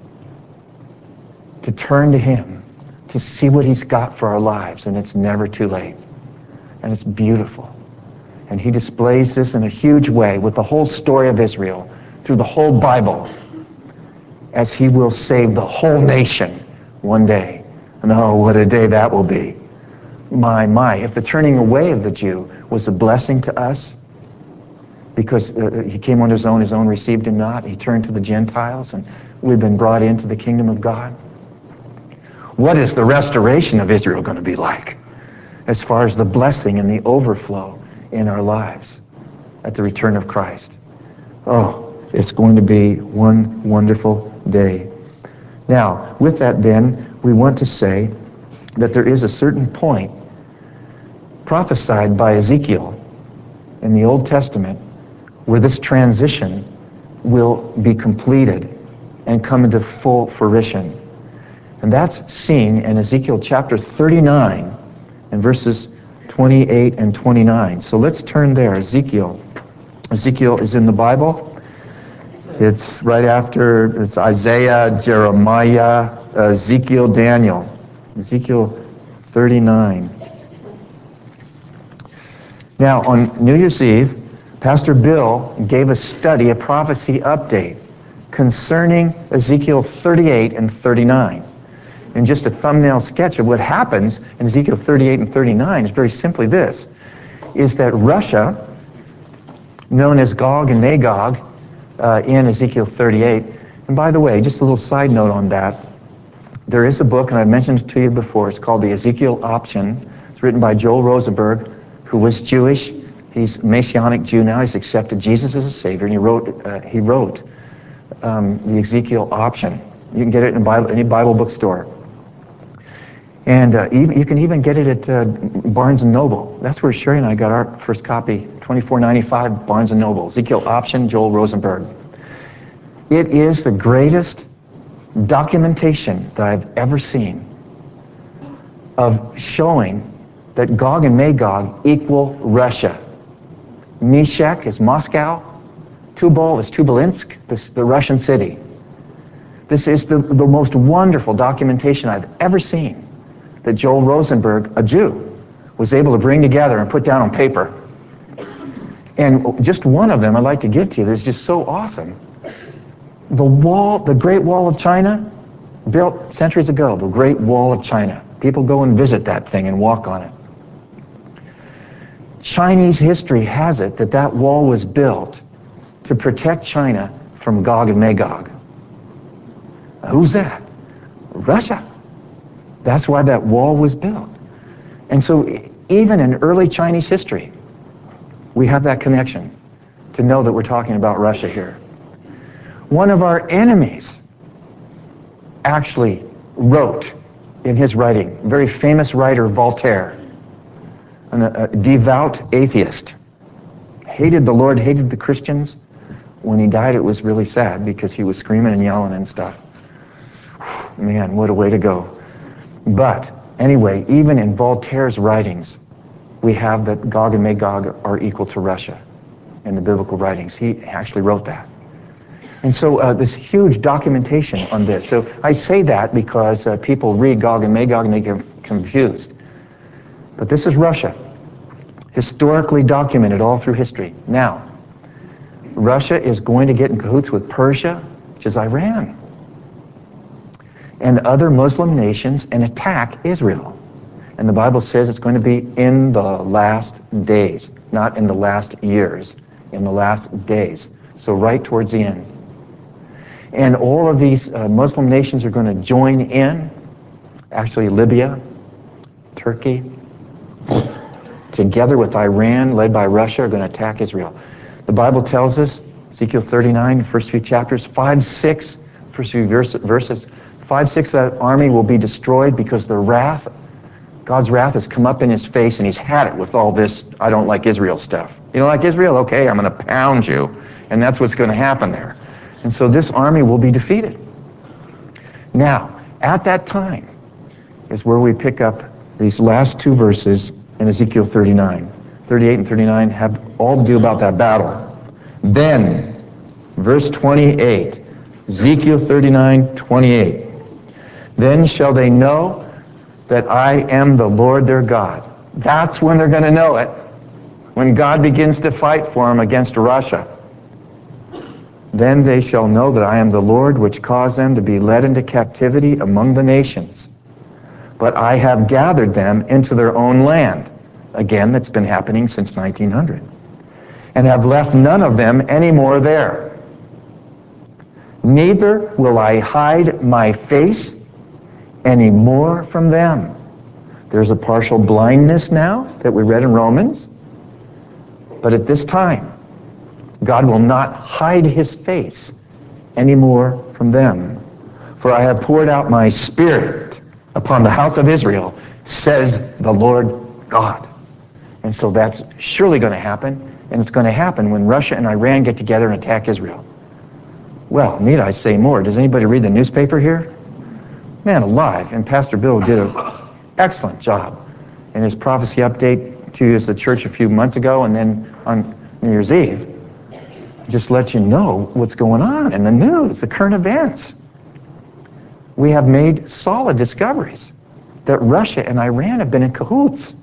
to turn to him, to see what he's got for our lives, and it's never too late. And it's beautiful. And he displays this in a huge way with the whole story of Israel, through the whole Bible, as he will save the whole nation one day. And oh, what a day that will be. My, my, if the turning away of the Jew was a blessing to us, because uh, he came on his own, his own received him not, he turned to the Gentiles, and we've been brought into the kingdom of God. What is the restoration of Israel going to be like, as far as the blessing and the overflow in our lives at the return of Christ? Oh, it's going to be one wonderful day. Now, with that then, we want to say that there is a certain point prophesied by Ezekiel in the Old Testament where this transition will be completed and come into full fruition. And that's seen in Ezekiel chapter thirty-nine and verses twenty-eight and twenty-nine. So let's turn there. Ezekiel. Ezekiel is in the Bible. It's right after, it's Isaiah, Jeremiah, Ezekiel, Daniel. Ezekiel thirty-nine. Now, on New Year's Eve, Pastor Bill gave a study, a prophecy update concerning Ezekiel thirty-eight and thirty-nine. And just a thumbnail sketch of what happens in Ezekiel thirty-eight and thirty-nine is very simply this, is that Russia, known as Gog and Magog uh, in Ezekiel thirty-eight, and by the way, just a little side note on that, there is a book, and I've mentioned it to you before, it's called The Ezekiel Option. It's written by Joel Rosenberg, who was Jewish. He's a Messianic Jew now. He's accepted Jesus as a Savior, and he wrote, uh, he wrote um, The Ezekiel Option. You can get it in Bible, any Bible bookstore. And uh, even, you can even get it at uh, Barnes and Noble. That's where Sherry and I got our first copy, twenty-four ninety-five, Barnes and Noble. Ezekiel Option, Joel Rosenberg. It is the greatest documentation that I've ever seen of showing that Gog and Magog equal Russia. Meshech is Moscow. Tubal is Tubalinsk, this, the Russian city. This is the, the most wonderful documentation I've ever seen that Joel Rosenberg, a Jew, was able to bring together and put down on paper. And just one of them I'd like to give to you that's just so awesome. The wall, the Great Wall of China, built centuries ago, the Great Wall of China. People go and visit that thing and walk on it. Chinese history has it that that wall was built to protect China from Gog and Magog. Who's that? Russia. That's why that wall was built. And so even in early Chinese history, we have that connection to know that we're talking about Russia here. One of our enemies actually wrote in his writing, a very famous writer, Voltaire, a devout atheist, hated the Lord, hated the Christians. When he died, it was really sad because he was screaming and yelling and stuff. Man, what a way to go. But anyway, even in Voltaire's writings, we have that Gog and Magog are equal to Russia in the biblical writings. He actually wrote that. And so uh, this huge documentation on this. So I say that because uh, people read Gog and Magog and they get confused. But this is Russia, historically documented all through history. Now, Russia is going to get in cahoots with Persia, which is Iran, and other Muslim nations and attack Israel. And the Bible says it's going to be in the last days, not in the last years, in the last days. So right towards the end. And all of these uh, Muslim nations are going to join in, actually Libya, Turkey, together with Iran, led by Russia, are going to attack Israel. The Bible tells us, Ezekiel thirty-nine, the first few chapters, five, six, first few verse, verses, five, six of that army will be destroyed because the wrath, God's wrath has come up in his face, and he's had it with all this I don't like Israel stuff. You don't like Israel? Okay, I'm going to pound you. And that's what's going to happen there. And so this army will be defeated. Now, at that time is where we pick up these last two verses in Ezekiel thirty-nine. thirty-eight and thirty-nine have all to do about that battle. Then, verse twenty-eight, Ezekiel thirty-nine, twenty-eight. Then shall they know that I am the Lord their God. That's when they're going to know it, when God begins to fight for them against Russia. Then they shall know that I am the Lord which caused them to be led into captivity among the nations. But I have gathered them into their own land. Again, that's been happening since nineteen hundred. And have left none of them any more there. Neither will I hide my face any more from them. There's a partial blindness now that we read in Romans. But at this time, God will not hide his face any more from them. For I have poured out my spirit upon the house of Israel, says the Lord God. And so that's surely going to happen, and it's going to happen when Russia and Iran get together and attack Israel. Well, need I say more? Does anybody read the newspaper here? Man alive, and Pastor Bill did an excellent job in his prophecy update to us, the church, a few months ago, and then on New Year's Eve. Just let you know what's going on in the news, the current events. We have made solid discoveries that Russia and Iran have been in cahoots.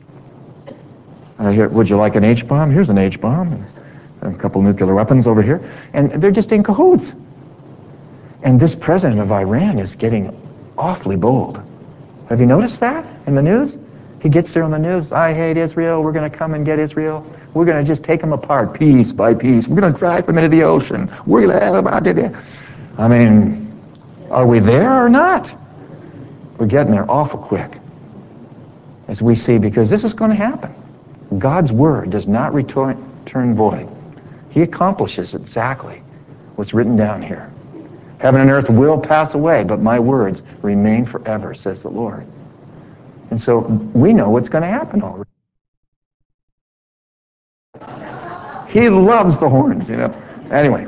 I hear, would you like an H-bomb? Here's an H-bomb. And a couple nuclear weapons over here. And they're just in cahoots. And this president of Iran is getting awfully bold. Have you noticed that in the news? He gets there on the news, I hate Israel, we're going to come and get Israel. We're going to just take them apart piece by piece. We're going to drive them into the ocean. We're going to... I mean, are we there or not? We're getting there awful quick, as we see, because this is going to happen. God's word does not return, return void. He accomplishes exactly what's written down here. Heaven and earth will pass away, but my words remain forever, says the Lord. And so we know what's going to happen already. He loves the horns, you know. Anyway,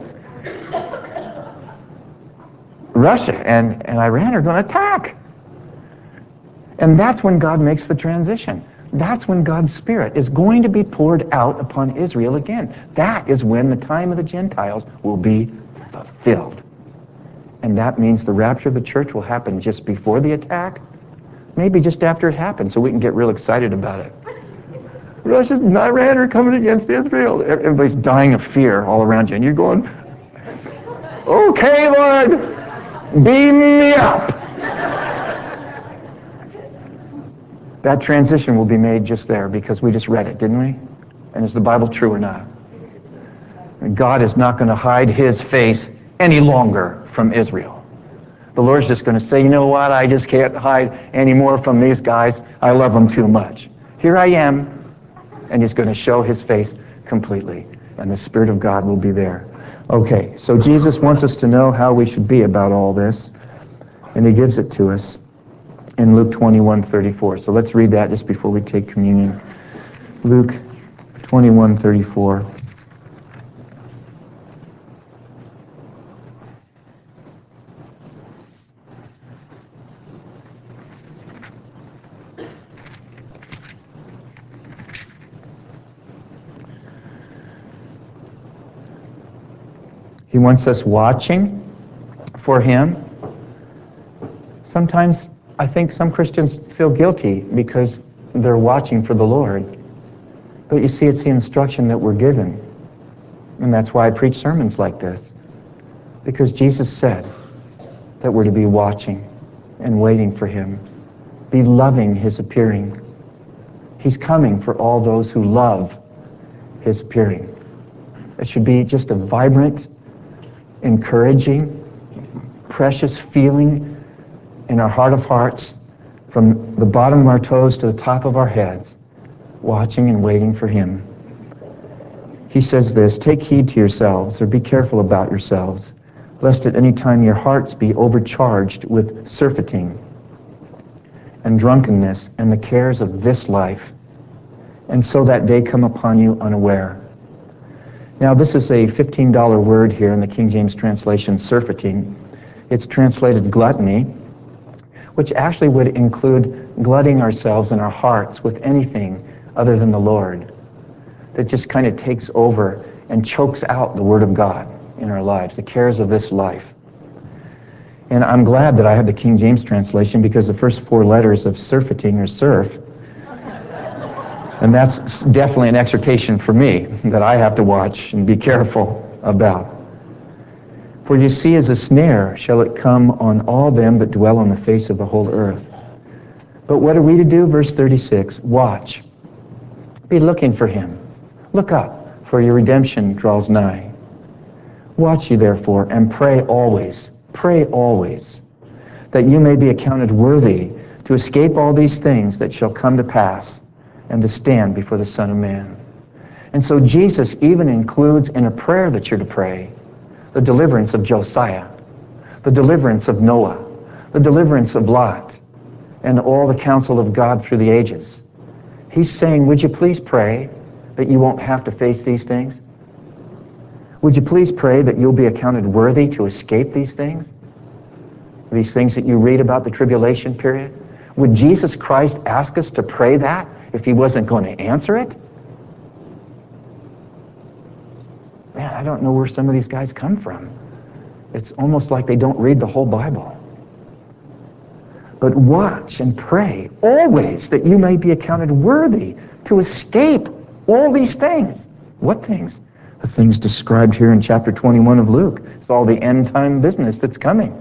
Russia and, and Iran are going to attack. And that's when God makes the transition. That's when God's Spirit is going to be poured out upon Israel again. That is when the time of the Gentiles will be fulfilled. And that means the rapture of the church will happen just before the attack, maybe just after it happens, so we can get real excited about it. Russia and Iran are coming against Israel. Everybody's dying of fear all around you, and you're going, okay, Lord, beam me up. That transition will be made just there because we just read it, didn't we? And is the Bible true or not? God is not going to hide his face any longer from Israel. The Lord's just going to say, you know what, I just can't hide any more from these guys. I love them too much. Here I am. And he's going to show his face completely. And the Spirit of God will be there. Okay, so Jesus wants us to know how we should be about all this. And he gives it to us in Luke twenty-one thirty-four. So let's read that just before we take communion. Luke twenty-one thirty-four. He wants us watching for him. Sometimes I think some Christians feel guilty because they're watching for the Lord. But you see, it's the instruction that we're given. And that's why I preach sermons like this. Because Jesus said that we're to be watching and waiting for him. Be loving his appearing. He's coming for all those who love his appearing. It should be just a vibrant, encouraging, precious feeling in our heart of hearts, from the bottom of our toes to the top of our heads, watching and waiting for him. He says this, take heed to yourselves, or be careful about yourselves, lest at any time your hearts be overcharged with surfeiting and drunkenness and the cares of this life, and so that day come upon you unaware. Now, this is a fifteen dollar word here in the King James translation, surfeiting. It's translated gluttony, which actually would include glutting ourselves in our hearts with anything other than the Lord, that just kind of takes over and chokes out the Word of God in our lives, the cares of this life. And I'm glad that I have the King James translation, because the first four letters of surfeiting are surf. And that's definitely an exhortation for me that I have to watch and be careful about. For you see, as a snare shall it come on all them that dwell on the face of the whole earth. But what are we to do? Verse thirty-six, watch. Be looking for him. Look up, for your redemption draws nigh. Watch ye therefore, and pray always, pray always, that you may be accounted worthy to escape all these things that shall come to pass, and to stand before the Son of Man. And so Jesus even includes in a prayer that you're to pray the deliverance of Josiah, the deliverance of Noah, the deliverance of Lot, and all the counsel of God through the ages. He's saying, would you please pray that you won't have to face these things? Would you please pray that you'll be accounted worthy to escape these things? These things that you read about the tribulation period? Would Jesus Christ ask us to pray that if he wasn't going to answer it? Man, I don't know where some of these guys come from. It's almost like they don't read the whole Bible. But watch and pray always that you may be accounted worthy to escape all these things. What things? The things described here in chapter twenty-one of Luke. It's all the end time business that's coming.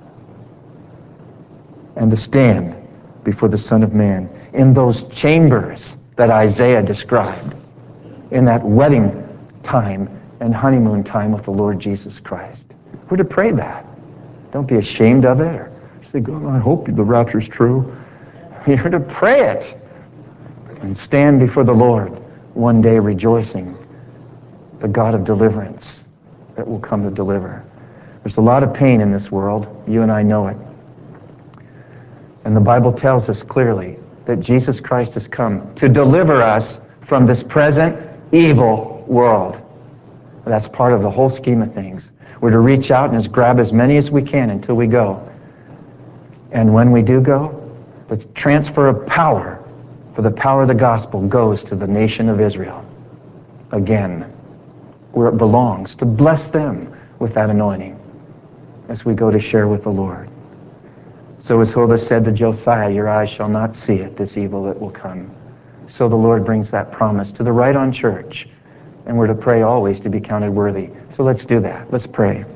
And to stand before the Son of Man in those chambers that Isaiah described, in that wedding time and honeymoon time with the Lord Jesus Christ. We're to pray that. Don't be ashamed of it or say, God, I hope the rapture's true. You're to pray it and stand before the Lord one day rejoicing, the God of deliverance that will come to deliver. There's a lot of pain in this world. You and I know it. And the Bible tells us clearly that Jesus Christ has come to deliver us from this present evil world. That's part of the whole scheme of things. We're to reach out and just grab as many as we can until we go. And when we do go, the transfer of power, for the power of the gospel goes to the nation of Israel again, where it belongs, to bless them with that anointing as we go to share with the Lord. So as Huldah said to Josiah, your eyes shall not see it, this evil that will come. So the Lord brings that promise to the Right On Church, and we're to pray always to be counted worthy. So let's do that. Let's pray.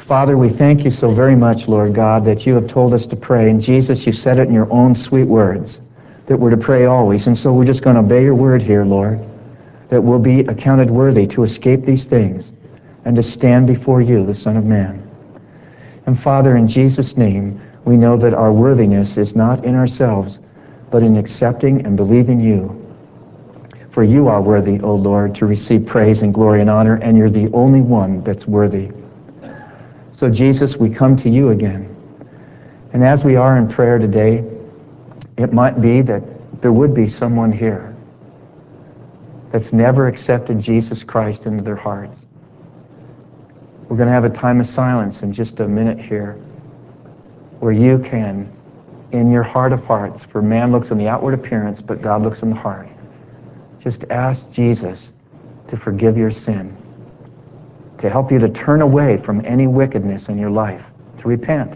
Father, we thank you so very much, Lord God, that you have told us to pray. And Jesus, you said it in your own sweet words, that we're to pray always. And so we're just going to obey your word here, Lord, that we'll be accounted worthy to escape these things and to stand before you, the Son of Man. And Father, in Jesus' name, we know that our worthiness is not in ourselves, but in accepting and believing you. For you are worthy, O Lord, to receive praise and glory and honor, and you're the only one that's worthy. So Jesus, we come to you again. And as we are in prayer today, it might be that there would be someone here that's never accepted Jesus Christ into their hearts. We're going to have a time of silence in just a minute here where you can, in your heart of hearts, for man looks on the outward appearance, but God looks in the heart, just ask Jesus to forgive your sin, to help you to turn away from any wickedness in your life, to repent,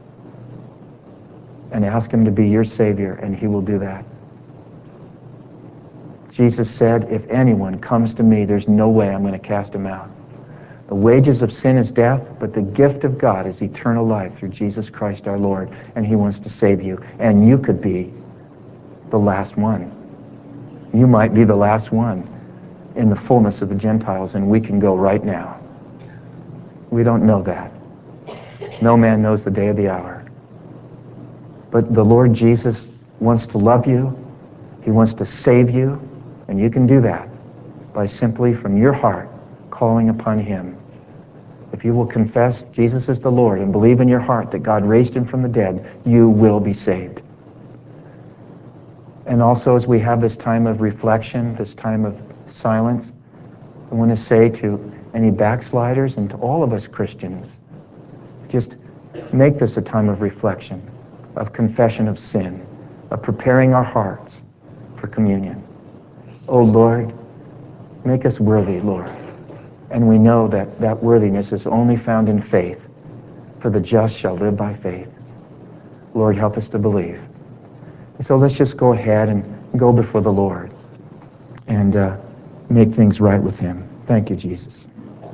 and ask him to be your Savior, and he will do that. Jesus said, if anyone comes to me, there's no way I'm going to cast him out. The wages of sin is death, but the gift of God is eternal life through Jesus Christ our Lord, and he wants to save you. And you could be the last one. You might be the last one in the fullness of the Gentiles, and we can go right now. We don't know that. No man knows the day or the hour. But the Lord Jesus wants to love you. He wants to save you, and you can do that by simply from your heart calling upon him. If you will confess Jesus is the Lord and believe in your heart that God raised him from the dead, you will be saved. And also, as we have this time of reflection, this time of silence, I want to say to any backsliders and to all of us Christians, just make this a time of reflection, of confession of sin, of preparing our hearts for communion. Oh Lord, make us worthy, Lord. And we know that that worthiness is only found in faith, for the just shall live by faith. Lord, help us to believe. So let's just go ahead and go before the Lord and uh, make things right with him. Thank you, Jesus.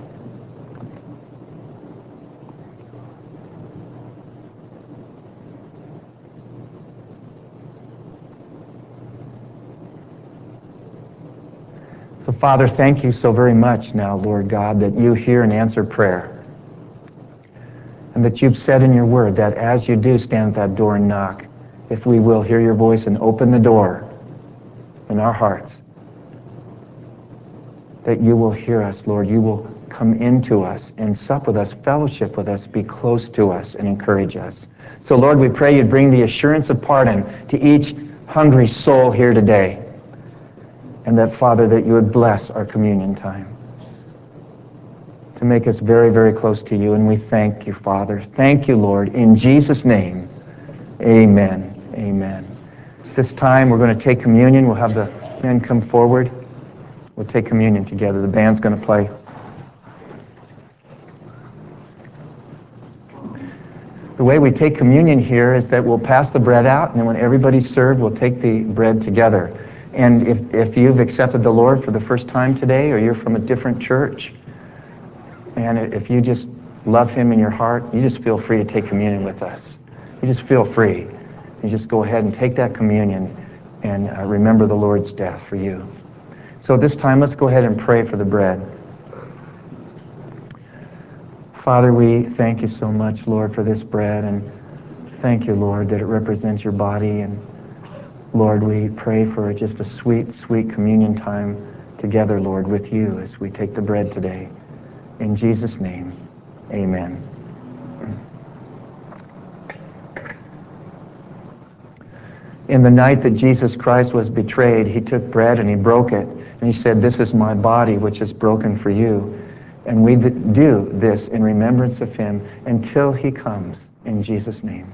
So, Father, thank you so very much now, Lord God, that you hear and answer prayer. And that you've said in your word that as you do stand at that door and knock, if we will hear your voice and open the door in our hearts, that you will hear us, Lord. You will come into us and sup with us, fellowship with us, be close to us, and encourage us. So, Lord, we pray you'd bring the assurance of pardon to each hungry soul here today. And that, Father, that you would bless our communion time to make us very, very close to you. And we thank you, Father. Thank you, Lord. In Jesus' name, amen. Amen. This time we're going to take communion. We'll have the men come forward. We'll take communion together. The band's going to play. The way we take communion here is that we'll pass the bread out, and then when everybody's served, we'll take the bread together. And if, if you've accepted the Lord for the first time today, or you're from a different church, and if you just love him in your heart, you just feel free to take communion with us. You just feel free. You just go ahead and take that communion and uh, remember the Lord's death for you. So this time, let's go ahead and pray for the bread. Father, we thank you so much, Lord, for this bread, and thank you, Lord, that it represents your body. And Lord, we pray for just a sweet, sweet communion time together, Lord, with you as we take the bread today. In Jesus' name, amen. In the night that Jesus Christ was betrayed, he took bread and he broke it. And he said, this is my body, which is broken for you. And we do this in remembrance of him until he comes, in Jesus' name.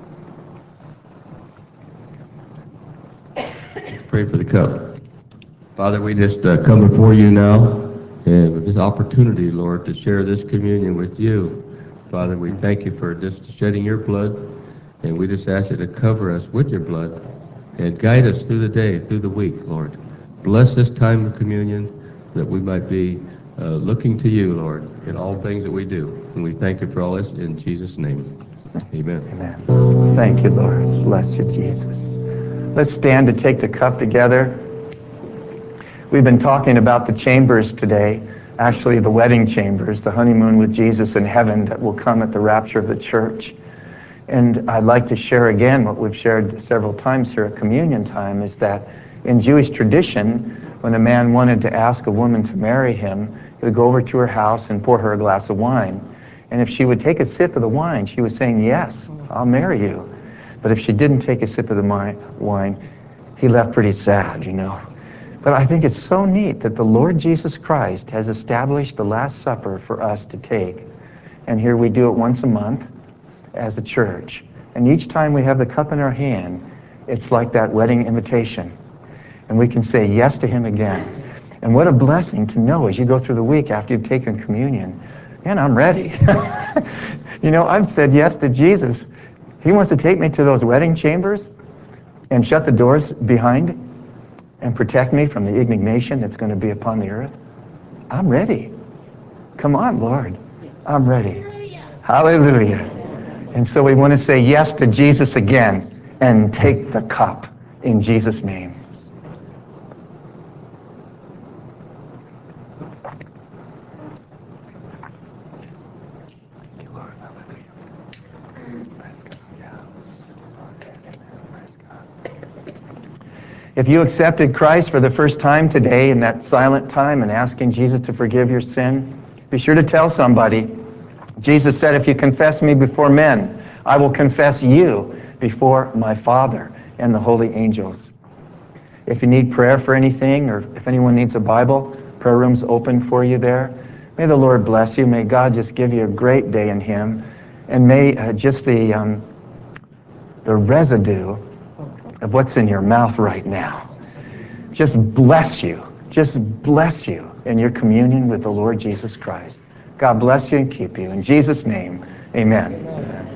Let's pray for the cup. Father, we just uh, come before you now and with this opportunity, Lord, to share this communion with you. Father, we thank you for just shedding your blood, and we just ask you to cover us with your blood and guide us through the day, through the week, Lord. Bless this time of communion that we might be uh, looking to you, Lord, in all things that we do. And we thank you for all this in Jesus' name. Amen. Amen. Thank you, Lord. Bless you, Jesus. Let's stand to take the cup together. We've been talking about the chambers today, actually the wedding chambers, the honeymoon with Jesus in heaven that will come at the rapture of the church. And I'd like to share again what we've shared several times here at communion time, is that in Jewish tradition, when a man wanted to ask a woman to marry him, he would go over to her house and pour her a glass of wine. And if she would take a sip of the wine, she was saying, yes, I'll marry you. But if she didn't take a sip of the wine, he left pretty sad, you know. But I think it's so neat that the Lord Jesus Christ has established the Last Supper for us to take. And here we do it once a month as a church. And each time we have the cup in our hand, it's like that wedding invitation. And we can say yes to him again. And what a blessing to know as you go through the week after you've taken communion, man, I'm ready. You know, I've said yes to Jesus. He wants to take me to those wedding chambers and shut the doors behind and protect me from the indignation that's going to be upon the earth. I'm ready. Come on, Lord. I'm ready. Hallelujah. And so we want to say yes to Jesus again and take the cup in Jesus' name. If you accepted Christ for the first time today in that silent time and asking Jesus to forgive your sin, be sure to tell somebody. Jesus said, if you confess me before men, I will confess you before my Father and the holy angels. If you need prayer for anything, or if anyone needs a Bible, prayer room's open for you there. May the Lord bless you. May God just give you a great day in him. And may uh, just the, um, the residue of what's in your mouth right now just bless you, just bless you in your communion with the Lord Jesus Christ. God bless you and keep you. In Jesus' name, amen. Amen.